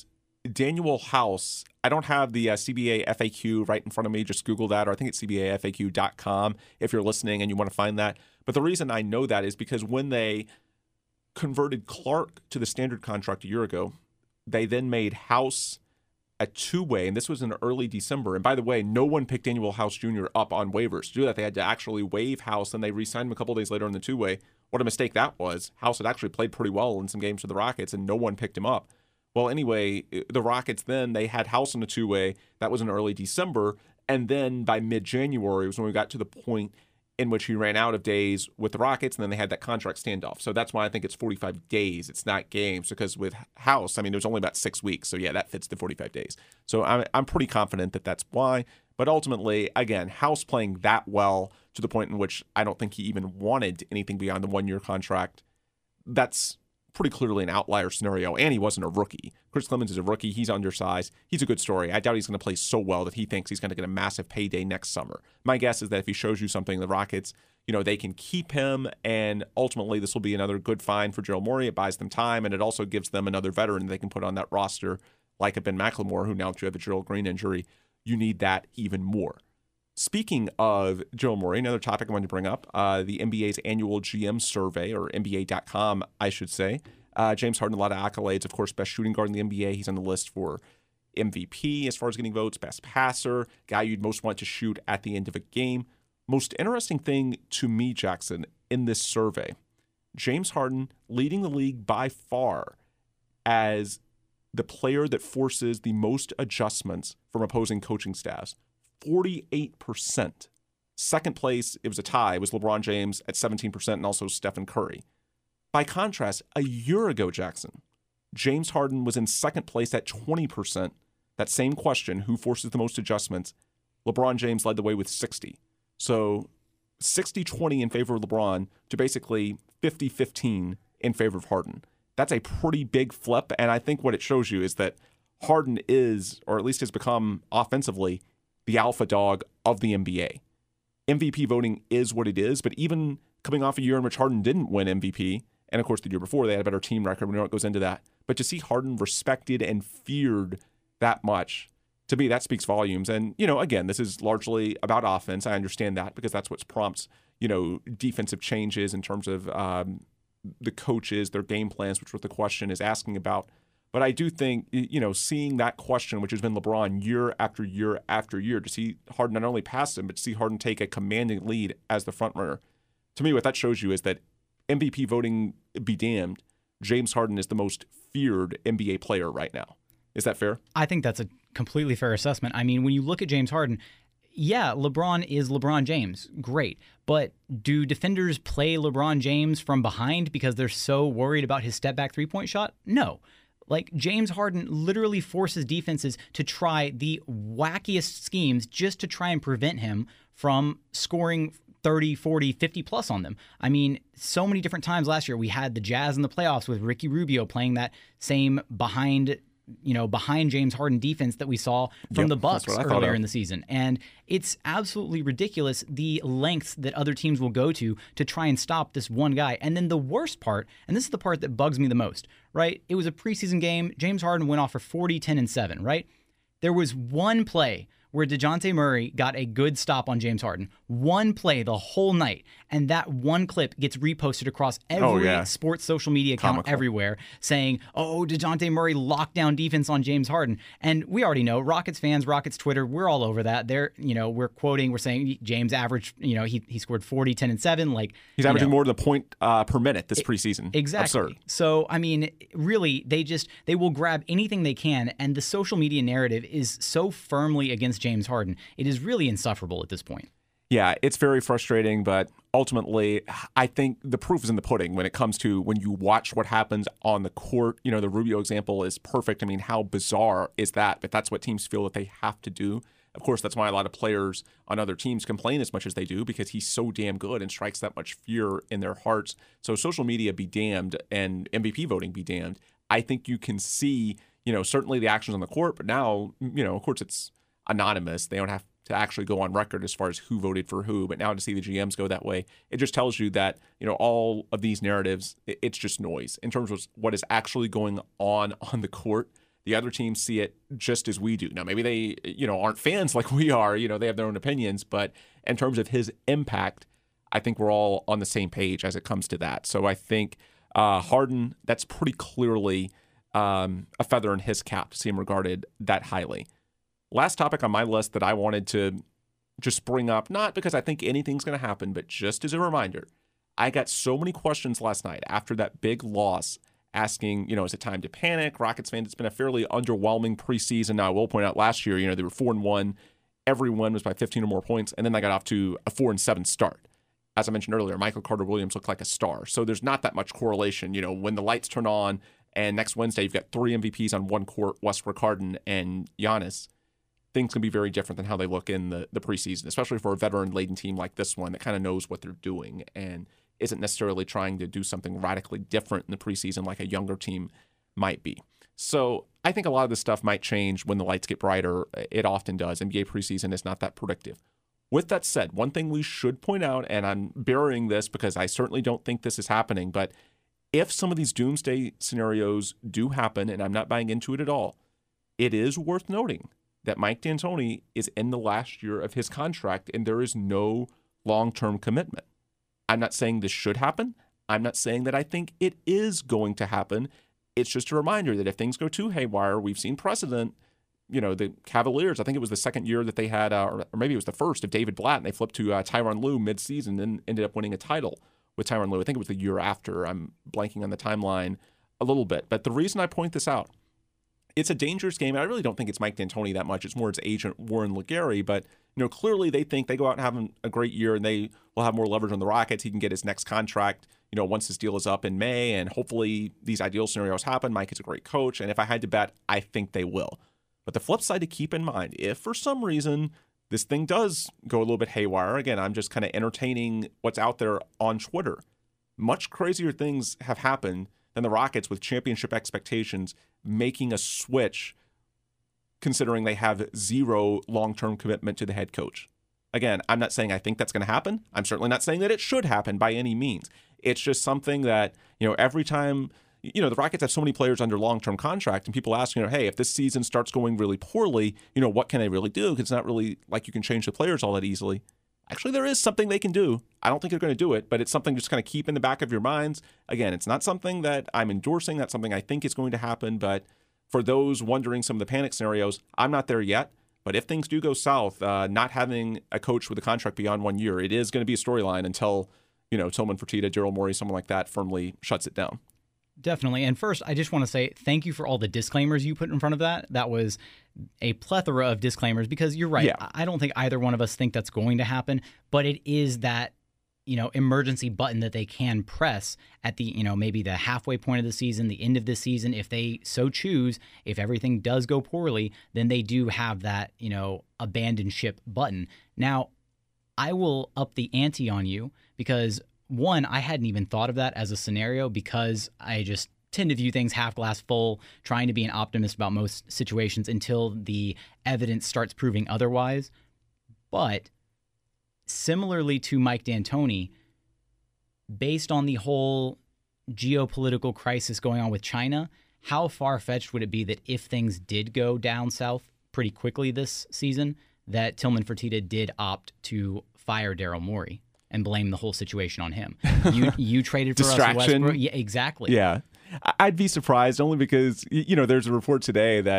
Danuel House, I don't have the CBA FAQ right in front of me. Just Google that, or I think it's CBAFAQ.com if you're listening and you want to find that. But the reason I know that is because when they converted Clark to the standard contract a year ago, they then made House a two-way, and this was in early December. And by the way, no one picked Danuel House Jr. up on waivers. To do that, they had to actually waive House, and they re-signed him a couple days later in the two-way. What a mistake that was. House had actually played pretty well in some games for the Rockets, and no one picked him up. Well, anyway, the Rockets then, they had House in the two-way. That was in early December. And then by mid-January was when we got to the point in which he ran out of days with the Rockets, and then they had that contract standoff. So that's why I think it's 45 days. It's not games, because with House, I mean, there's only about 6 weeks. So, yeah, that fits the 45 days. So I'm pretty confident that that's why. But ultimately, again, House playing that well to the point in which I don't think he even wanted anything beyond the one-year contract, that's pretty clearly an outlier scenario, and he wasn't a rookie. Chris Clemons is a rookie. He's undersized. He's a good story. I doubt he's going to play so well that he thinks he's going to get a massive payday next summer. My guess is that if he shows you something, the Rockets, they can keep him, and ultimately this will be another good find for Daryl Morey. It buys them time, and it also gives them another veteran they can put on that roster, like a Ben McLemore, who now that you have the Gerald Green injury, you need that even more. Speaking of Daryl Morey, another topic I wanted to bring up, the NBA's annual GM survey, or NBA.com, I should say. James Harden, a lot of accolades. Of course, best shooting guard in the NBA. He's on the list for MVP as far as getting votes, best passer, guy you'd most want to shoot at the end of a game. Most interesting thing to me, Jackson, in this survey, James Harden leading the league by far as the player that forces the most adjustments from opposing coaching staffs. 48%. Second place, it was a tie. It was LeBron James at 17% and also Stephen Curry. By contrast, a year ago, Jackson, James Harden was in second place at 20%. That same question, who forces the most adjustments? LeBron James led the way with 60. So 60-20 in favor of LeBron to basically 50-15 in favor of Harden. That's a pretty big flip, and I think what it shows you is that Harden is, or at least has become offensively, the alpha dog of the NBA. MVP voting is what it is, but even coming off a year in which Harden didn't win MVP, and of course the year before they had a better team record, we know what goes into that, but to see Harden respected and feared that much, to me, that speaks volumes. And, again, this is largely about offense. I understand that because that's what prompts, defensive changes in terms of the coaches, their game plans, which what the question is asking about. But I do think, seeing that question, which has been LeBron year after year after year, to see Harden not only pass him, but to see Harden take a commanding lead as the front runner. To me, what that shows you is that MVP voting be damned, James Harden is the most feared NBA player right now. Is that fair? I think that's a completely fair assessment. I mean, when you look at James Harden, yeah, LeBron is LeBron James. Great. But do defenders play LeBron James from behind because they're so worried about his step-back three-point shot? No. Like, James Harden literally forces defenses to try the wackiest schemes just to try and prevent him from scoring 30, 40, 50 plus on them. I mean, so many different times last year we had the Jazz in the playoffs with Ricky Rubio playing that same behind James Harden defense that we saw from the Bucks earlier in the season. And it's absolutely ridiculous the lengths that other teams will go to try and stop this one guy. And then the worst part, and this is the part that bugs me the most, right? It was a preseason game. James Harden went off for 40, 10, and 7, right? There was one play where DeJounte Murray got a good stop on James Harden. One play the whole night. And that one clip gets reposted across every sports social media account everywhere saying, DeJounte Murray locked down defense on James Harden. And we already know, Rockets fans, Rockets Twitter, we're all over that. We're saying James averaged, he scored 40, 10, and 7. Like, he's averaging more than a point per minute this preseason. Exactly. Absurd. So, I mean, really, they will grab anything they can. And the social media narrative is so firmly against James Harden. It is really insufferable at this point. Yeah, it's very frustrating, but ultimately, I think the proof is in the pudding when it comes to when you watch what happens on the court. The Rubio example is perfect. I mean, how bizarre is that? But that's what teams feel that they have to do. Of course, that's why a lot of players on other teams complain as much as they do, because he's so damn good and strikes that much fear in their hearts. So social media be damned and MVP voting be damned. I think you can see, certainly the actions on the court, but now, of course, it's anonymous. They don't have to actually go on record as far as who voted for who. But now to see the GMs go that way, it just tells you that, all of these narratives, it's just noise in terms of what is actually going on the court. The other teams see it just as we do. Now, maybe they, aren't fans like we are. They have their own opinions. But in terms of his impact, I think we're all on the same page as it comes to that. So I think Harden, that's pretty clearly a feather in his cap to see him regarded that highly. Last topic on my list that I wanted to just bring up, not because I think anything's going to happen, but just as a reminder, I got so many questions last night after that big loss asking, is it time to panic? Rockets fans, it's been a fairly underwhelming preseason. Now, I will point out last year, they were 4-1. Every win was by 15 or more points, and then they got off to a 4-7 start. As I mentioned earlier, Michael Carter-Williams looked like a star. So there's not that much correlation. When the lights turn on and next Wednesday you've got 3 MVPs on one court, Westbrook, Harden, and Giannis, things can be very different than how they look in the preseason, especially for a veteran-laden team like this one that kind of knows what they're doing and isn't necessarily trying to do something radically different in the preseason like a younger team might be. So I think a lot of this stuff might change when the lights get brighter. It often does. NBA preseason is not that predictive. With that said, one thing we should point out, and I'm burying this because I certainly don't think this is happening, but if some of these doomsday scenarios do happen, and I'm not buying into it at all, it is worth noting that Mike D'Antoni is in the last year of his contract and there is no long-term commitment. I'm not saying this should happen. I'm not saying that I think it is going to happen. It's just a reminder that if things go too haywire, we've seen precedent. The Cavaliers, I think it was the second year that they had, or maybe it was the first of David Blatt, and they flipped to Tyronn Lue mid-season and ended up winning a title with Tyronn Lue. I think it was the year after. I'm blanking on the timeline a little bit. But the reason I point this out, it's a dangerous game. I really don't think it's Mike D'Antoni that much. It's more his agent, Warren Legary. But, clearly they think they go out and have a great year and they will have more leverage on the Rockets. He can get his next contract, once his deal is up in May. And hopefully these ideal scenarios happen. Mike is a great coach. And if I had to bet, I think they will. But the flip side to keep in mind, if for some reason this thing does go a little bit haywire, again, I'm just kind of entertaining what's out there on Twitter. Much crazier things have happened than the Rockets with championship expectations making a switch considering they have zero long-term commitment to the head coach. Again, I'm not saying I think that's going to happen. I'm certainly not saying that it should happen by any means. It's just something that, every time, the Rockets have so many players under long-term contract and people ask, hey, if this season starts going really poorly, what can they really do? Because it's not really like you can change the players all that easily. Actually, there is something they can do. I don't think they're going to do it, but it's something just kind of keep in the back of your minds. Again, it's not something that I'm endorsing. That's something I think is going to happen. But for those wondering some of the panic scenarios, I'm not there yet. But if things do go south, not having a coach with a contract beyond 1 year, it is going to be a storyline until, Tillman Fertitta, Daryl Morey, someone like that firmly shuts it down. Definitely. And first, I just want to say thank you for all the disclaimers you put in front of that. That was a plethora of disclaimers because you're right. Yeah. I don't think either one of us think that's going to happen, but it is that, emergency button that they can press at the, maybe the halfway point of the season, the end of the season. If they so choose, if everything does go poorly, then they do have that, abandon ship button. Now, I will up the ante on you because one, I hadn't even thought of that as a scenario because I just tend to view things half glass full, trying to be an optimist about most situations until the evidence starts proving otherwise. But similarly to Mike D'Antoni, based on the whole geopolitical crisis going on with China, how far-fetched would it be that if things did go down south pretty quickly this season, that Tillman Fertitta did opt to fire Daryl Morey and blame the whole situation on him? You traded for Distraction. Russell Westbrook. Yeah, exactly. Yeah. I'd be surprised only because, there's a report today that,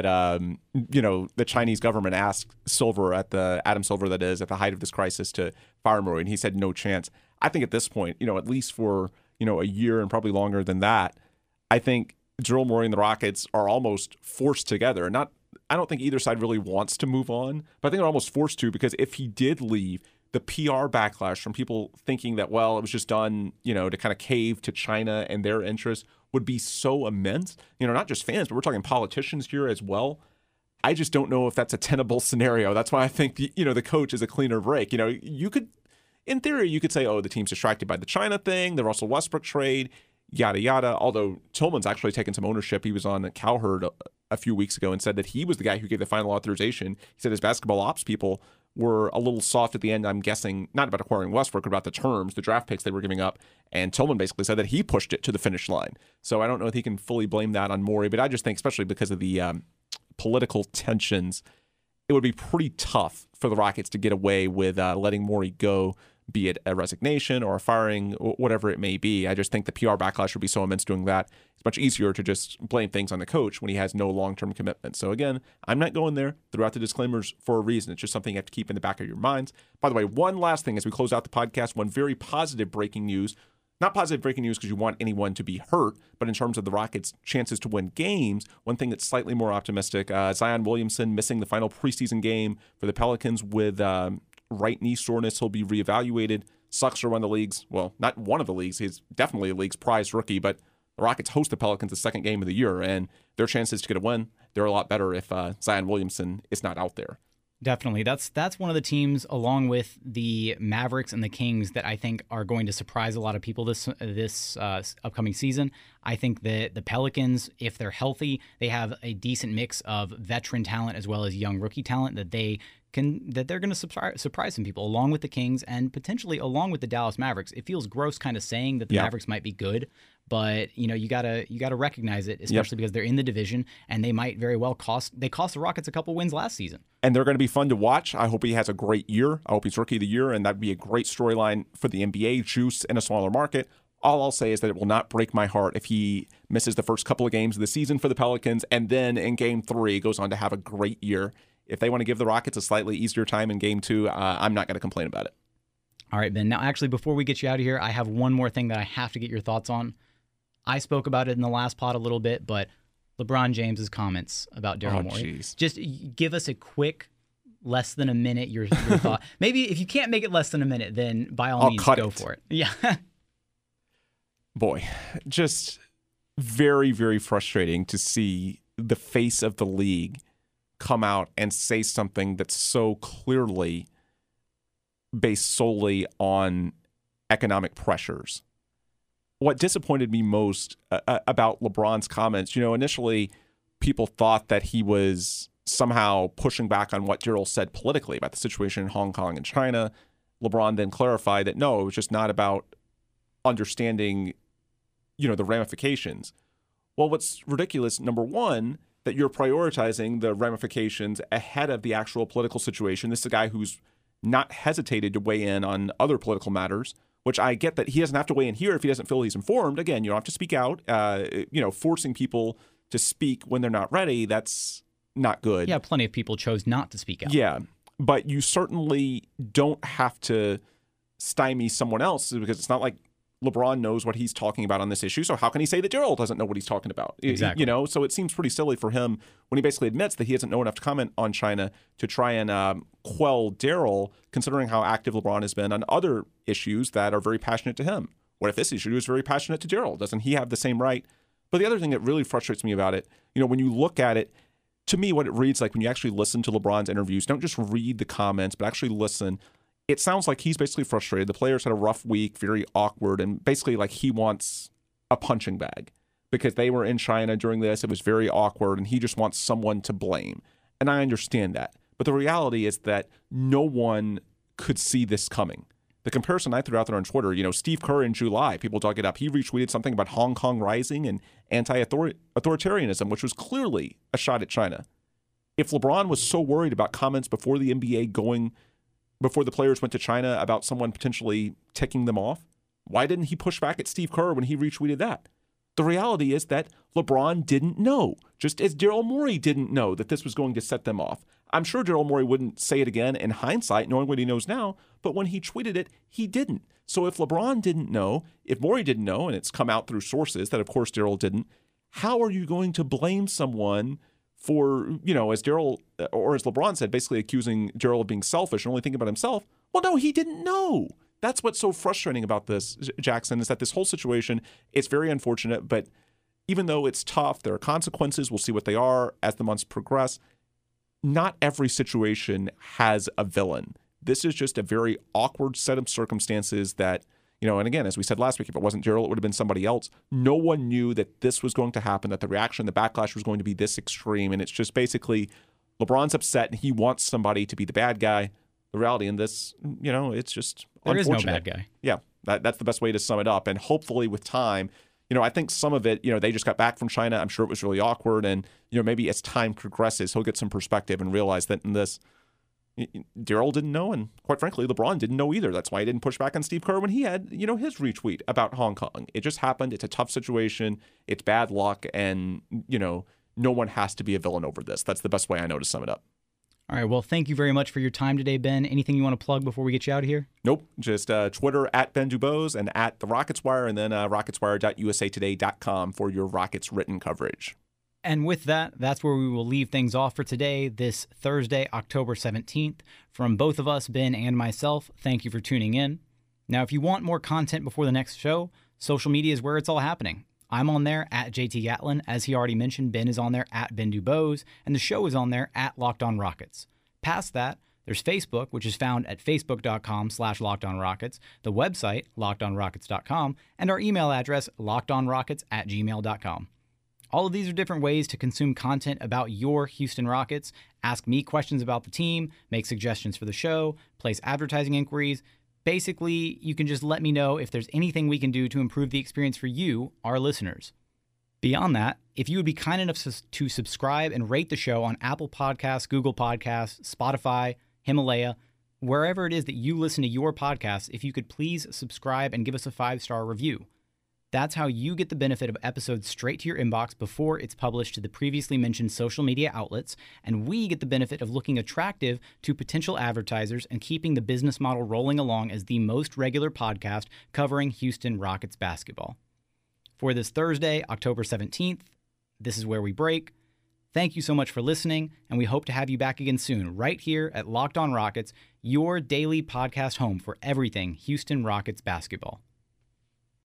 the Chinese government asked Adam Silver, that is, at the height of this crisis to fire Morey, and he said no chance. I think at this point, at least for, a year and probably longer than that, I think Daryl Morey and the Rockets are almost forced together. I don't think either side really wants to move on, but I think they're almost forced to because if he did leave, the PR backlash from people thinking that, well, it was just done, to kind of cave to China and their interests would be so immense. Not just fans, but we're talking politicians here as well. I just don't know if that's a tenable scenario. That's why I think, the coach is a cleaner break. You could, in theory, you could say, oh, the team's distracted by the China thing, the Russell Westbrook trade, yada, yada. Although Tillman's actually taken some ownership. He was on Cowherd a few weeks ago and said that he was the guy who gave the final authorization. He said his basketball ops people were a little soft at the end, I'm guessing, not about acquiring Westbrook, but about the terms, the draft picks they were giving up. And Tillman basically said that he pushed it to the finish line. So I don't know if he can fully blame that on Morey, but I just think, especially because of the political tensions, it would be pretty tough for the Rockets to get away with letting Morey go, be it a resignation or a firing, whatever it may be. I just think the PR backlash would be so immense doing that. It's much easier to just blame things on the coach when he has no long-term commitment. So again, I'm not going there throughout the disclaimers for a reason. It's just something you have to keep in the back of your minds. By the way, one last thing as we close out the podcast, one very positive breaking news. Not positive breaking news because you want anyone to be hurt, but in terms of the Rockets' chances to win games, one thing that's slightly more optimistic, Zion Williamson missing the final preseason game for the Pelicans with right knee soreness. He'll be reevaluated. Sucks for one of the leagues. Well, not one of the leagues. He's definitely the league's prized rookie, but the Rockets host the Pelicans the second game of the year, and their chances to get a win, they're a lot better if Zion Williamson is not out there. Definitely. That's one of the teams, along with the Mavericks and the Kings, that I think are going to surprise a lot of people this upcoming season. I think that the Pelicans, if they're healthy, they have a decent mix of veteran talent as well as young rookie talent that they're going to surprise some people, along with the Kings and potentially along with the Dallas Mavericks. It feels gross kind of saying that the Mavericks might be good, but you gotta recognize it, especially because they're in the division and they might very well cost the Rockets a couple wins last season. And they're going to be fun to watch. I hope he has a great year. I hope he's rookie of the year, and that'd be a great storyline for the NBA, juice in a smaller market. All I'll say is that it will not break my heart if he misses the first couple of games of the season for the Pelicans and then in Game 3 goes on to have a great year. If they want to give the Rockets a slightly easier time in Game 2, I'm not going to complain about it. All right, Ben. Now, actually, before we get you out of here, I have one more thing that I have to get your thoughts on. I spoke about it in the last pod a little bit, but LeBron James's comments about Daryl Morey. Geez. Just give us a quick, less than a minute, your thought. Maybe if you can't make it less than a minute, then by all means, go for it. Yeah. Boy, just very, very frustrating to see the face of the league come out and say something that's so clearly based solely on economic pressures. What disappointed me most about LeBron's comments, initially people thought that he was somehow pushing back on what Daryl said politically about the situation in Hong Kong and China. LeBron then clarified that no, it was just not about understanding, the ramifications. Well, what's ridiculous, number one, that you're prioritizing the ramifications ahead of the actual political situation. This is a guy who's not hesitated to weigh in on other political matters, which I get that he doesn't have to weigh in here if he doesn't feel he's informed. Again, you don't have to speak out. Forcing people to speak when they're not ready, that's not good. Yeah, plenty of people chose not to speak out. Yeah, but you certainly don't have to stymie someone else because it's not like LeBron knows what he's talking about on this issue. So how can he say that Daryl doesn't know what he's talking about? Exactly. So it seems pretty silly for him when he basically admits that he doesn't know enough to comment on China to try and quell Daryl, considering how active LeBron has been on other issues that are very passionate to him. What if this issue is very passionate to Daryl? Doesn't he have the same right? But the other thing that really frustrates me about it, when you look at it, to me, what it reads like when you actually listen to LeBron's interviews, don't just read the comments, but actually listen. It sounds like he's basically frustrated. The players had a rough week, very awkward, and basically like he wants a punching bag because they were in China during this. It was very awkward, and he just wants someone to blame. And I understand that. But the reality is that no one could see this coming. The comparison I threw out there on Twitter, Steve Kerr in July, people dug it up. He retweeted something about Hong Kong rising and anti-authoritarianism, which was clearly a shot at China. If LeBron was so worried about comments before the NBA before the players went to China about someone potentially ticking them off, why didn't he push back at Steve Kerr when he retweeted that? The reality is that LeBron didn't know, just as Daryl Morey didn't know that this was going to set them off. I'm sure Daryl Morey wouldn't say it again in hindsight, knowing what he knows now, but when he tweeted it, he didn't. So if LeBron didn't know, if Morey didn't know, and it's come out through sources that, of course, Daryl didn't, how are you going to blame someone for, as Daryl, or as LeBron said, basically accusing Daryl of being selfish and only thinking about himself? Well, no, he didn't know. That's what's so frustrating about this, Jackson, is that this whole situation, it's very unfortunate, but even though it's tough, there are consequences. We'll see what they are as the months progress. Not every situation has a villain. This is just a very awkward set of circumstances that, and again, as we said last week, if it wasn't Daryl, it would have been somebody else. No one knew that this was going to happen, that the reaction, the backlash was going to be this extreme. And it's just basically LeBron's upset and he wants somebody to be the bad guy. The reality in this, it's just there unfortunate. Is no bad guy. Yeah, that's the best way to sum it up. And hopefully with time, I think some of it, they just got back from China. I'm sure it was really awkward. And, maybe as time progresses, he'll get some perspective and realize that in this, Daryl didn't know. And quite frankly, LeBron didn't know either. That's why he didn't push back on Steve Kerr when he had, his retweet about Hong Kong. It just happened. It's a tough situation. It's bad luck. And, no one has to be a villain over this. That's the best way I know to sum it up. All right. Well, thank you very much for your time today, Ben. Anything you want to plug before we get you out of here? Nope. Just Twitter at Ben Dubose and at the Rockets Wire, and then rocketswire.usatoday.com for your Rockets written coverage. And with that, that's where we will leave things off for today, this Thursday, October 17th. From both of us, Ben and myself, thank you for tuning in. Now, if you want more content before the next show, social media is where it's all happening. I'm on there at JT Gatlin. As he already mentioned, Ben is on there at Ben Dubose, and the show is on there at Locked On Rockets. Past that, there's Facebook, which is found at facebook.com/LockedOnRockets, the website, LockedOnRockets.com, and our email address, LockedOnRockets@gmail.com. All of these are different ways to consume content about your Houston Rockets, ask me questions about the team, make suggestions for the show, place advertising inquiries. Basically, you can just let me know if there's anything we can do to improve the experience for you, our listeners. Beyond that, if you would be kind enough to subscribe and rate the show on Apple Podcasts, Google Podcasts, Spotify, Himalaya, wherever it is that you listen to your podcasts, if you could please subscribe and give us a 5-star review. That's how you get the benefit of episodes straight to your inbox before it's published to the previously mentioned social media outlets, and we get the benefit of looking attractive to potential advertisers and keeping the business model rolling along as the most regular podcast covering Houston Rockets basketball. For this Thursday, October 17th, this is where we break. Thank you so much for listening, and we hope to have you back again soon, right here at Locked On Rockets, your daily podcast home for everything Houston Rockets basketball.